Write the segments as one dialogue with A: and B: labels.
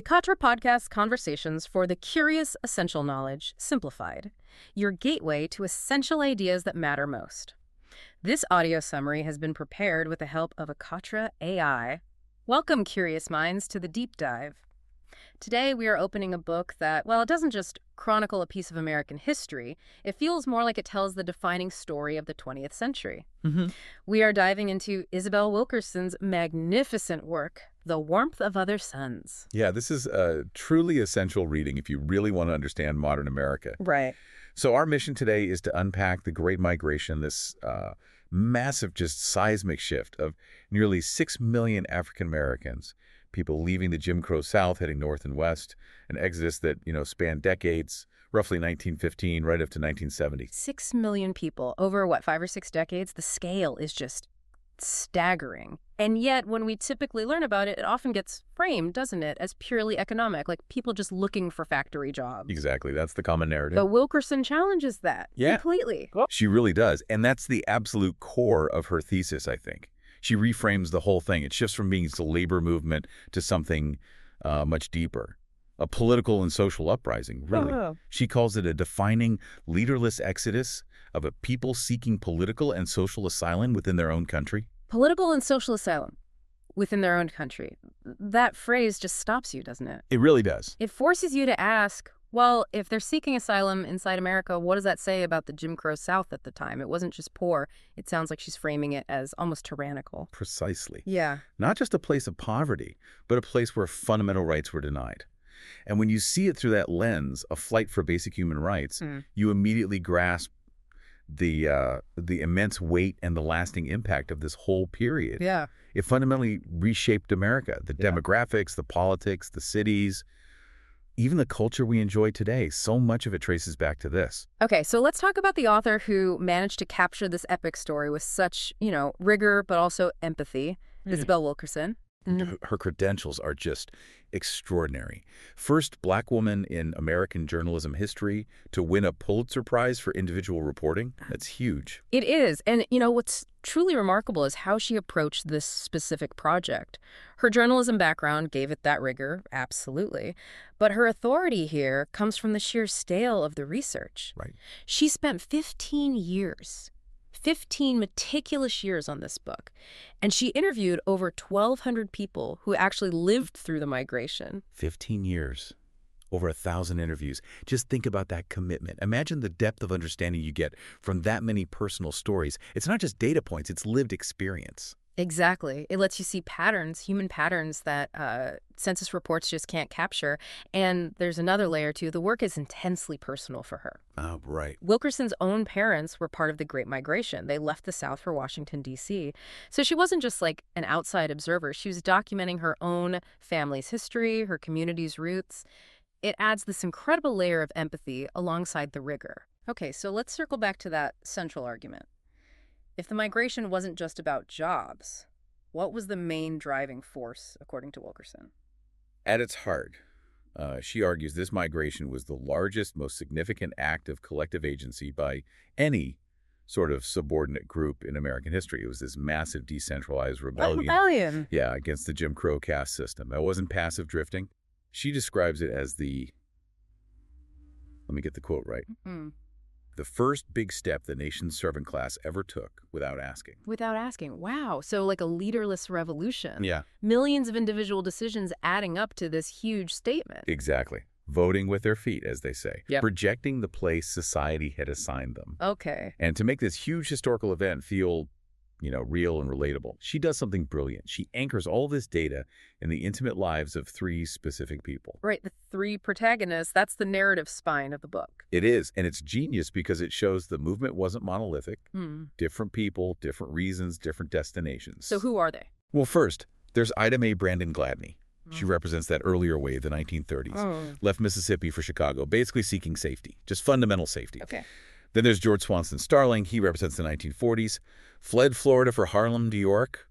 A: Katra Podcast Conversations for the Curious Essential Knowledge Simplified, your gateway to essential ideas that matter most. This audio summary has been prepared with the help of Katra AI. Welcome, curious minds, to the deep dive. Today, we are opening a book that, well, it doesn't just chronicle a piece of American history. It feels more like it tells the defining story of the 20th century. We are diving into Isabel Wilkerson's magnificent work, The Warmth of Other Suns.
B: Yeah, this is a truly essential reading if you really want to understand modern America.
A: Right.
B: So our mission today is to unpack the Great Migration, this massive, just seismic shift of nearly 6 million African Americans, people leaving the Jim Crow South, heading north and west, an exodus that, spanned decades, roughly 1915 right up to 1970.
A: 6 million people over, 5 or 6 decades? The scale is just staggering. And yet, when we typically learn about it, it often gets framed, doesn't it, as purely economic, like people just looking for factory jobs.
B: Exactly. That's the common narrative.
A: But Wilkerson challenges that completely.
B: She really does. And that's the absolute core of her thesis, I think. She reframes the whole thing. It shifts from being a labor movement to something much deeper. A political and social uprising, really. She calls it a defining, leaderless exodus of a people seeking political and social asylum within their own country.
A: Political and social asylum within their own country. That phrase just stops you, doesn't it?
B: It really does.
A: It forces you to ask, well, if they're seeking asylum inside America, what does that say about the Jim Crow South at the time? It wasn't just poor. It sounds like she's framing it as almost tyrannical.
B: Precisely.
A: Yeah.
B: Not just a place of poverty, but a place where fundamental rights were denied. And when you see it through that lens, a fight for basic human rights, you immediately grasp the immense weight and the lasting impact of this whole period.
A: Yeah.
B: It fundamentally reshaped America, the demographics, the politics, the cities, even the culture we enjoy today. So much of it traces back to this.
A: Okay, so let's talk about the author who managed to capture this epic story with such, rigor, but also empathy, Isabel Wilkerson.
B: Her credentials are just extraordinary. First Black woman in American journalism history to win a Pulitzer Prize for individual reporting. That's huge.
A: It is. And, what's truly remarkable is how she approached this specific project. Her journalism background gave it that rigor, absolutely. But her authority here comes from the sheer scale of the research.
B: Right.
A: She spent 15 meticulous years on this book. And she interviewed over 1,200 people who actually lived through the migration.
B: 15 years, over 1,000 interviews. Just think about that commitment. Imagine the depth of understanding you get from that many personal stories. It's not just data points, it's lived experience.
A: Exactly. It lets you see patterns, human patterns that census reports just can't capture. And there's another layer, too. The work is intensely personal for her.
B: Oh, right.
A: Wilkerson's own parents were part of the Great Migration. They left the South for Washington, D.C. So she wasn't just like an outside observer. She was documenting her own family's history, her community's roots. It adds this incredible layer of empathy alongside the rigor. Okay, so let's circle back to that central argument. If the migration wasn't just about jobs, what was the main driving force, according to Wilkerson?
B: At its heart, she argues this migration was the largest, most significant act of collective agency by any sort of subordinate group in American history. It was this massive decentralized rebellion. Yeah, against the Jim Crow caste system. That wasn't passive drifting. She describes it as let me get the quote right. The first big step the nation's servant class ever took without asking.
A: Without asking. Wow. So like a leaderless revolution.
B: Yeah.
A: Millions of individual decisions adding up to this huge statement.
B: Exactly. Voting with their feet, as they say.
A: Yep.
B: Projecting the place society had assigned them.
A: Okay.
B: And to make this huge historical event feel, real and relatable, she does something brilliant. She anchors all this data in the intimate lives of 3 specific people.
A: Right, the 3 protagonists, that's the narrative spine of the book.
B: It is, and it's genius because it shows the movement wasn't monolithic. Different people, different reasons, different destinations.
A: So who are they?
B: Well, first, there's Ida Mae Brandon Gladney. She represents that earlier wave, the 1930s. Left Mississippi for Chicago, basically seeking safety, just fundamental safety.
A: Okay.
B: Then there's George Swanson Starling. He represents the 1940s. Fled Florida for Harlem, New York.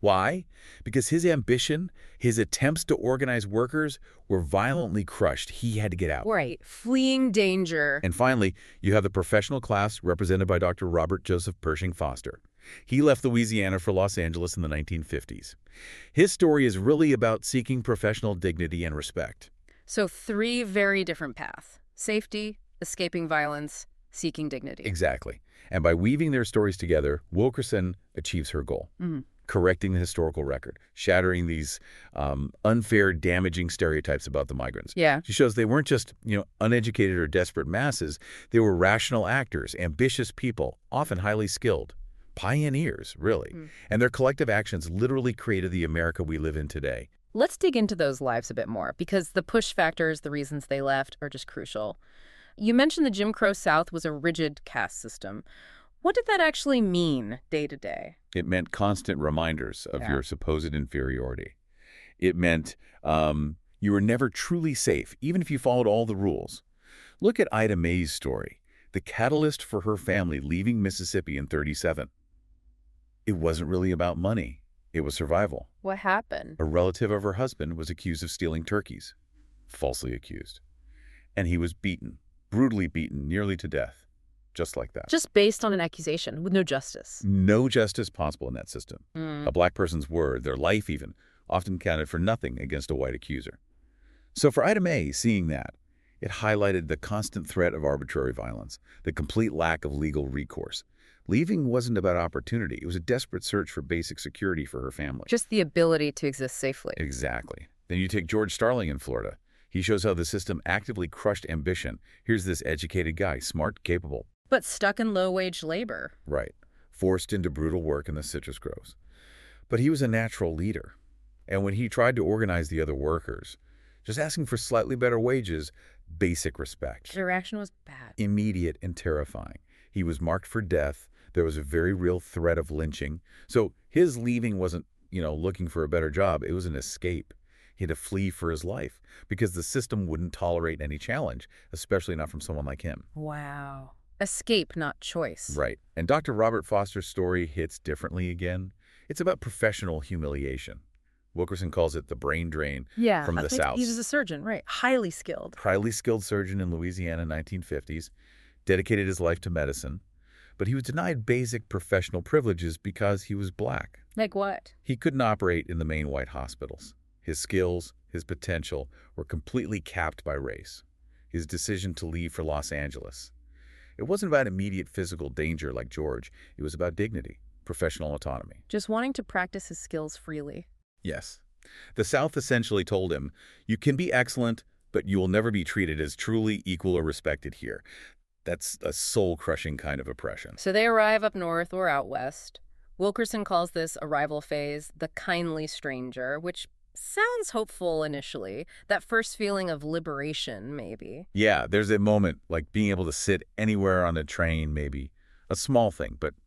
B: Why? Because his ambition, his attempts to organize workers were violently crushed. He had to get out.
A: Right. Fleeing danger.
B: And finally, you have the professional class represented by Dr. Robert Joseph Pershing Foster. He left Louisiana for Los Angeles in the 1950s. His story is really about seeking professional dignity and respect.
A: So 3 very different paths. Safety, escaping violence, seeking dignity.
B: Exactly. And by weaving their stories together, Wilkerson achieves her goal. Correcting the historical record, shattering these unfair, damaging stereotypes about the migrants.
A: Yeah.
B: She shows they weren't just, uneducated or desperate masses. They were rational actors, ambitious people, often highly skilled. Pioneers, really. And their collective actions literally created the America we live in today.
A: Let's dig into those lives a bit more, because the push factors, the reasons they left, are just crucial. You mentioned the Jim Crow South was a rigid caste system. What did that actually mean day to day?
B: It meant constant reminders of your supposed inferiority. It meant you were never truly safe, even if you followed all the rules. Look at Ida May's story, the catalyst for her family leaving Mississippi in '37. It wasn't really about money. It was survival.
A: What happened?
B: A relative of her husband was accused of stealing turkeys, falsely accused. And he was beaten, brutally beaten, nearly to death, just like that.
A: Just based on an accusation, with no justice.
B: No justice possible in that system. A black person's word, their life even, often counted for nothing against a white accuser. So for Ida May, seeing that, it highlighted the constant threat of arbitrary violence, the complete lack of legal recourse. Leaving wasn't about opportunity. It was a desperate search for basic security for her family.
A: Just the ability to exist safely.
B: Exactly. Then you take George Starling in Florida. He shows how the system actively crushed ambition. Here's this educated guy, smart, capable.
A: But stuck in low-wage labor.
B: Right. Forced into brutal work in the citrus groves. But he was a natural leader. And when he tried to organize the other workers, just asking for slightly better wages, basic respect.
A: Their reaction was bad.
B: Immediate and terrifying. He was marked for death. There was a very real threat of lynching. So his leaving wasn't, looking for a better job. It was an escape. He had to flee for his life because the system wouldn't tolerate any challenge, especially not from someone like him.
A: Wow. Escape, not choice.
B: Right. And Dr. Robert Foster's story hits differently again. It's about professional humiliation. Wilkerson calls it the brain drain from the South.
A: He was a surgeon, right? Highly skilled.
B: Highly skilled surgeon in Louisiana in the 1950s, dedicated his life to medicine. But he was denied basic professional privileges because he was black.
A: Like what?
B: He couldn't operate in the main white hospitals. His skills, his potential, were completely capped by race. His decision to leave for Los Angeles. It wasn't about immediate physical danger like George. It was about dignity, professional autonomy.
A: Just wanting to practice his skills freely.
B: Yes. The South essentially told him, you can be excellent, but you will never be treated as truly equal or respected here. That's a soul-crushing kind of oppression.
A: So they arrive up north or out west. Wilkerson calls this arrival phase the kindly stranger, which sounds hopeful initially. That first feeling of liberation, maybe.
B: Yeah, there's a moment like being able to sit anywhere on a train, maybe. A small thing, but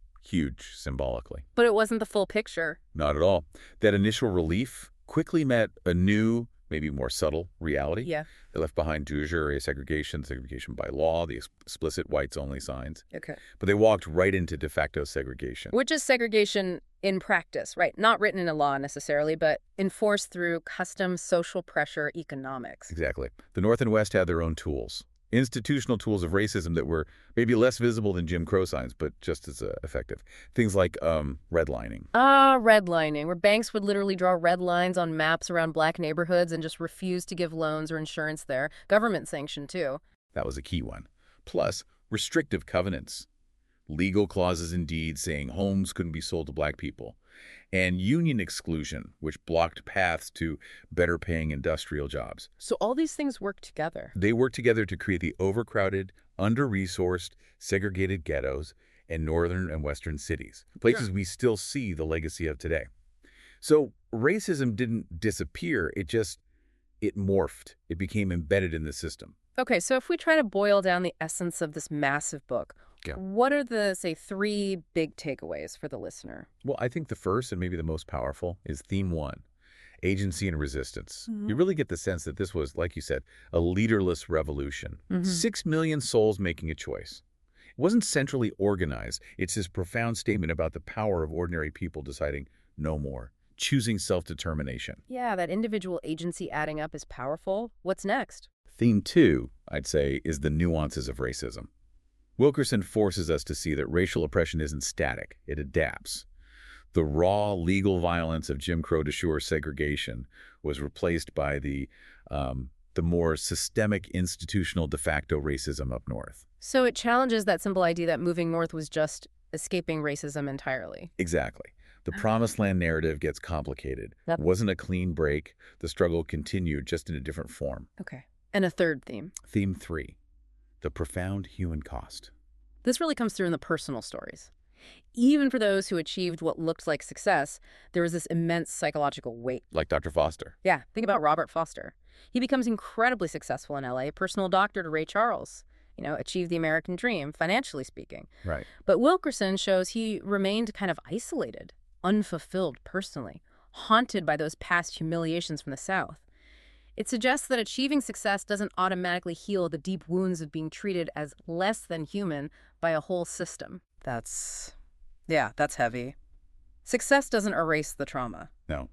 B: huge symbolically.
A: But it wasn't the full picture.
B: Not at all. That initial relief quickly met a new, maybe more subtle reality.
A: Yeah.
B: They left behind de jure segregation by law, the explicit whites-only signs.
A: Okay.
B: But they walked right into de facto segregation.
A: Which is segregation in practice, right? Not written in a law necessarily, but enforced through custom, social pressure, economics.
B: Exactly. The North and West had their own tools. Institutional tools of racism that were maybe less visible than Jim Crow signs, but just as effective. Things like redlining.
A: Redlining, where banks would literally draw red lines on maps around black neighborhoods and just refuse to give loans or insurance there. Government sanctioned, too.
B: That was a key one. Plus, restrictive covenants. Legal clauses in deeds saying homes couldn't be sold to black people. And union exclusion, which blocked paths to better-paying industrial jobs.
A: So all these things work together.
B: They work together to create the overcrowded, under-resourced, segregated ghettos in northern and western cities, places we still see the legacy of today. So racism didn't disappear, it morphed. It became embedded in the system.
A: Okay, so if we try to boil down the essence of this massive book, what are the, say, 3 big takeaways for the listener?
B: Well, I think the first and maybe the most powerful is theme 1, agency and resistance. You really get the sense that this was, like you said, a leaderless revolution. 6 million souls making a choice. It wasn't centrally organized. It's this profound statement about the power of ordinary people deciding no more. Choosing self-determination.
A: Yeah, that individual agency adding up is powerful. What's next?
B: Theme 2, I'd say, is the nuances of racism. Wilkerson forces us to see that racial oppression isn't static. It adapts. The raw legal violence of Jim Crow de jure segregation was replaced by the more systemic institutional de facto racism up north.
A: So it challenges that simple idea that moving north was just escaping racism entirely.
B: Exactly. The Promised Land narrative gets complicated.
A: Yep.
B: It wasn't a clean break. The struggle continued, just in a different form.
A: Okay. And a third theme.
B: Theme 3, the profound human cost.
A: This really comes through in the personal stories. Even for those who achieved what looked like success, there was this immense psychological weight.
B: Like Dr. Foster.
A: Yeah, think about Robert Foster. He becomes incredibly successful in LA, personal doctor to Ray Charles. Achieved the American dream, financially speaking.
B: Right.
A: But Wilkerson shows he remained kind of isolated, unfulfilled personally, haunted by those past humiliations from the South. It suggests that achieving success doesn't automatically heal the deep wounds of being treated as less than human by a whole system. That's heavy. Success doesn't erase the trauma.
B: No,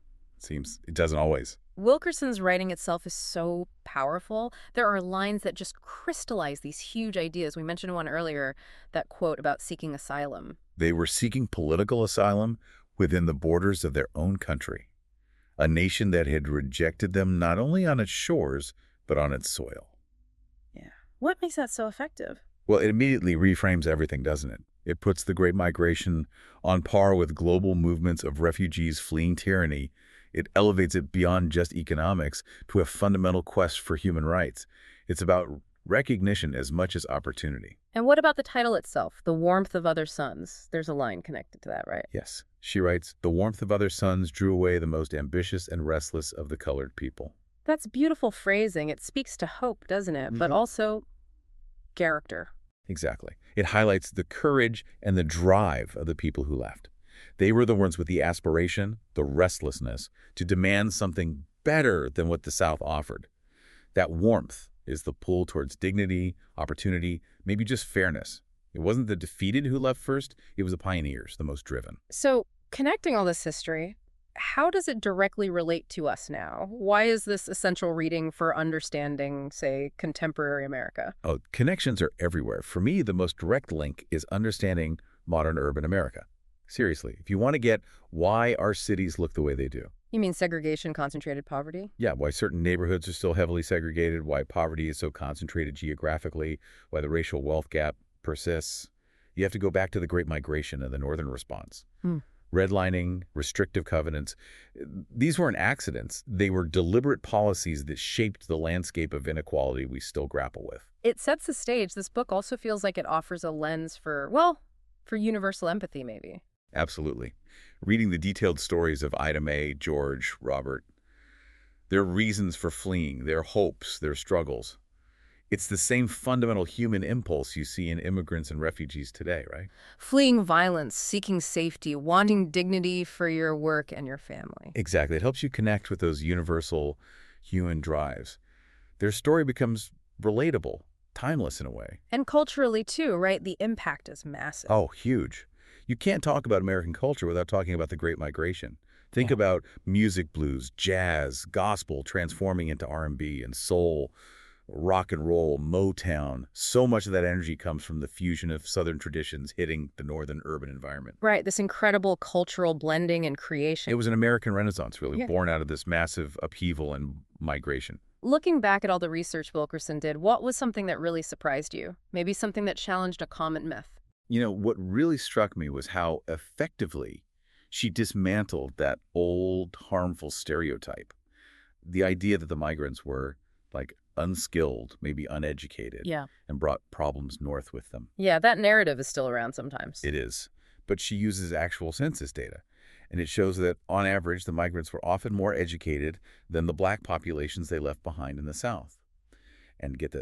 B: it doesn't always.
A: Wilkerson's writing itself is so powerful. There are lines that just crystallize these huge ideas. We mentioned one earlier, that quote about seeking asylum.
B: They were seeking political asylum within the borders of their own country, a nation that had rejected them not only on its shores, but on its soil.
A: Yeah. What makes that so effective?
B: Well, it immediately reframes everything, doesn't it? It puts the Great Migration on par with global movements of refugees fleeing tyranny. It elevates it beyond just economics to a fundamental quest for human rights. It's about recognition as much as opportunity.
A: And what about the title itself, The Warmth of Other Suns? There's a line connected to that, right?
B: Yes. She writes, "The warmth of other suns drew away the most ambitious and restless of the colored people."
A: That's beautiful phrasing. It speaks to hope, doesn't it? But also character.
B: Exactly. It highlights the courage and the drive of the people who left. They were the ones with the aspiration, the restlessness, to demand something better than what the South offered. That warmth is the pull towards dignity, opportunity, maybe just fairness. It wasn't the defeated who left first, it was the pioneers, the most driven.
A: So, connecting all this history, how does it directly relate to us now? Why is this essential reading for understanding, say, contemporary America?
B: Oh, connections are everywhere. For me, the most direct link is understanding modern urban America. Seriously, if you want to get why our cities look the way they do.
A: You mean segregation, concentrated poverty?
B: Yeah, why certain neighborhoods are still heavily segregated, why poverty is so concentrated geographically, why the racial wealth gap persists. You have to go back to the Great Migration and the Northern response. Redlining, restrictive covenants. These weren't accidents. They were deliberate policies that shaped the landscape of inequality we still grapple with.
A: It sets the stage. This book also feels like it offers a lens for universal empathy, maybe.
B: Absolutely. Reading the detailed stories of Ida Mae, George, Robert, their reasons for fleeing, their hopes, their struggles. It's the same fundamental human impulse you see in immigrants and refugees today, right?
A: Fleeing violence, seeking safety, wanting dignity for your work and your family.
B: Exactly. It helps you connect with those universal human drives. Their story becomes relatable, timeless in a way.
A: And culturally, too, right? The impact is massive.
B: Oh, huge. You can't talk about American culture without talking about the Great Migration. Think about music blues, jazz, gospel transforming into R&B and soul, rock and roll, Motown. So much of that energy comes from the fusion of Southern traditions hitting the Northern urban environment.
A: Right, this incredible cultural blending and creation.
B: It was an American Renaissance, really, born out of this massive upheaval and migration.
A: Looking back at all the research Wilkerson did, what was something that really surprised you? Maybe something that challenged a common myth?
B: What really struck me was how effectively she dismantled that old, harmful stereotype. The idea that the migrants were, unskilled, maybe uneducated, and brought problems north with them.
A: Yeah, that narrative is still around sometimes.
B: It is. But she uses actual census data, and it shows that, on average, the migrants were often more educated than the black populations they left behind in the South. And get this,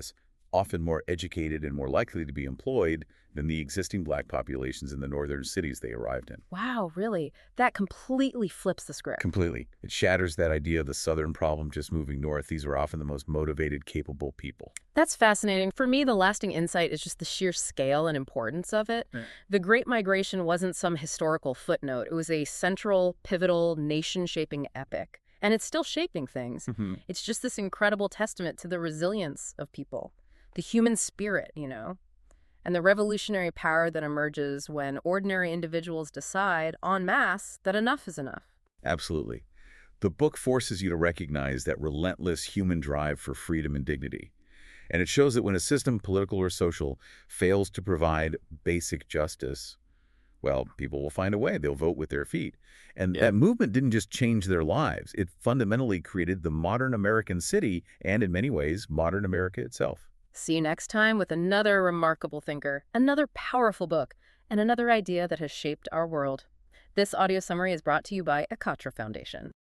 B: often more educated and more likely to be employed than the existing black populations in the northern cities they arrived in.
A: Wow, really? That completely flips the script.
B: Completely. It shatters that idea of the Southern problem just moving north. These were often the most motivated, capable people.
A: That's fascinating. For me, the lasting insight is just the sheer scale and importance of it.
B: Right.
A: The Great Migration wasn't some historical footnote. It was a central, pivotal, nation-shaping epic. And it's still shaping things. It's just this incredible testament to the resilience of people, the human spirit, and the revolutionary power that emerges when ordinary individuals decide en masse that enough is enough.
B: Absolutely. The book forces you to recognize that relentless human drive for freedom and dignity. And it shows that when a system, political or social, fails to provide basic justice, well, people will find a way. They'll vote with their feet. And that movement didn't just change their lives. It fundamentally created the modern American city and, in many ways, modern America itself.
A: See you next time with another remarkable thinker, another powerful book, and another idea that has shaped our world. This audio summary is brought to you by Ekatra Foundation.